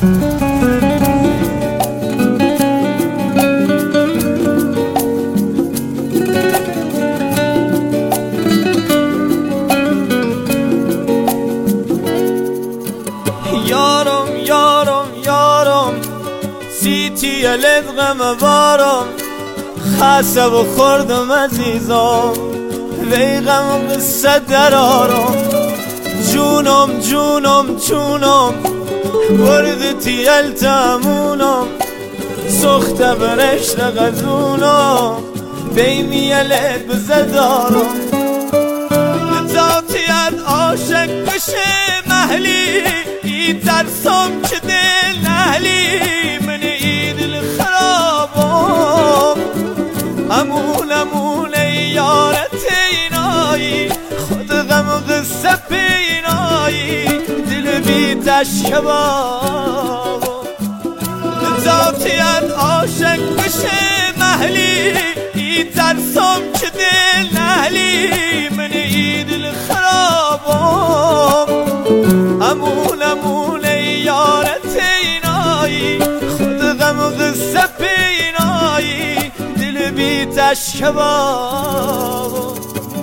یارم یارم یارم سیتی لدغم بارم خسته و خوردم عزیزم وی غم قصه درارم جونم جونم جونم وردتی التمونم سخت برشت غزونم بیمیلت بزدارم ذاتیت عاشق بشه محلی ترسم که دل نهلی من دل خرابم امون امون یارت اینایی خود غم و قصه پینایی دل بی تشکبابم ذاتیت عاشق بشه محلی ترسم که دل نهلی من دل خرابم امون امون یارت اینایی خود غم و قصه پینایی دل بی تشکبابم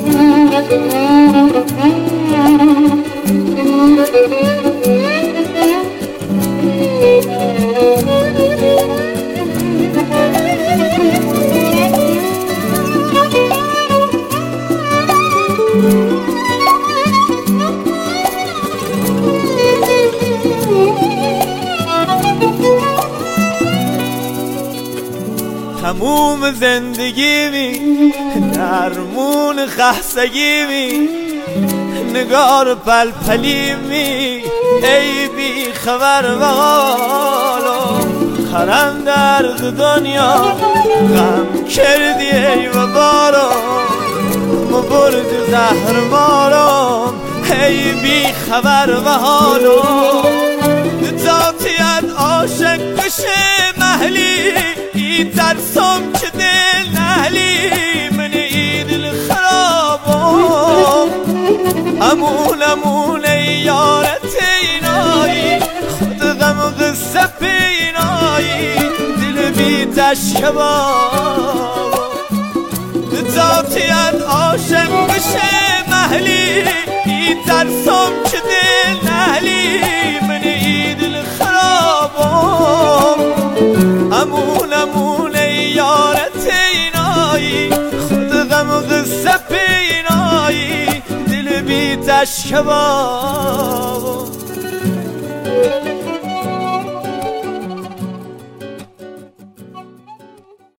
تموم زندگی می درمون خستگی می نگار پلپلی می ای بی خبر و حالم خرم درد دنیا غم کردی ای و بارم مبرد زهر مارم ای بی خبر و حالم ذاتیت عاشق بشه محلی ترسم که دل نهلی من دل خرابم امون امون یارت اینایی خود غم و قصه پینایی دل بی تشکبابم ذاتیت عاشق بشه محلی ترسم که دل نهلی من دل خرابم امون امون یارت اینایی خود غم و قصه پینایی دل بی تشکبابم